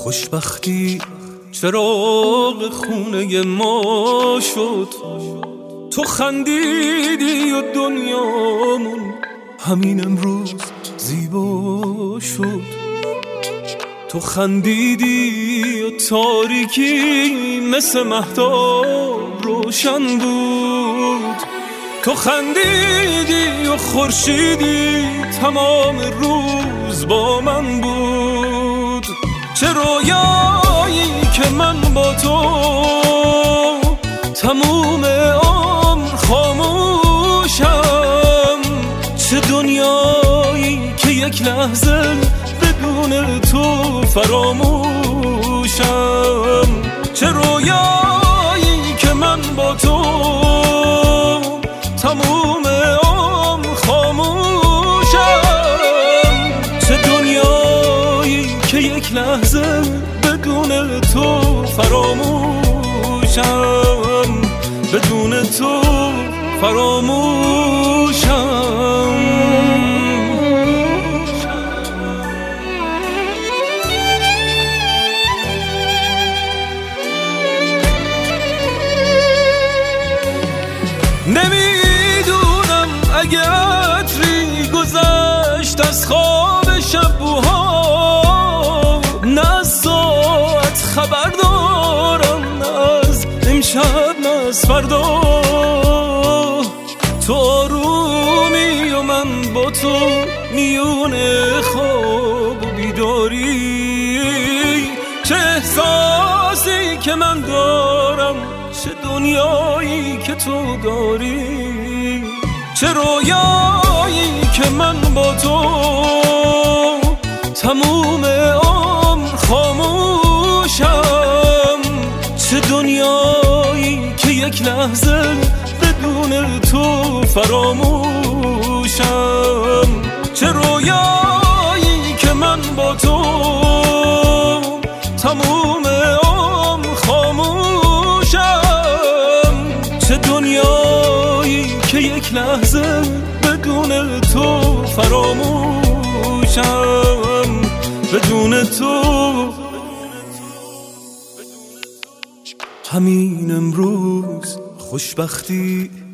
خوشبختی چراغ خونه ما شد، تو خندیدی و دنیامون همین امروز زیبا شد. تو خندیدی و تاریکی مثل مهتاب روشن بود، تو خندیدی و خورشیدی تمام روز با من بود. چه رویایی که من با تو تموم عمر خاموشم، چه دنیایی که یک لحظه بدون تو فراموشم، چه رویایی که من با تو تموم عمر خاموشم، چه دنیایی که یک لحظه بدون تو فراموشم، بدون تو فراموشم. نمیدونم اگه عطری گذشت از خواب شبوها، نه از ساعت خبر دارم، نه از امشب نه از فردا. تو آرومی و من با تو میون خواب و بیداری، چه احساسی که من دارم، چه دنیایی که تو داری، چه رویایی که من با تو تموم عمر خاموشم، چه دنیایی که یک لحظه بدون تو فراموشم، چه رویایی که من با تو تموم عمر خاموشم، چه دنیایی که یک لحظه بدون تو فراموشم، بدون تو. همین امروز خوشبختی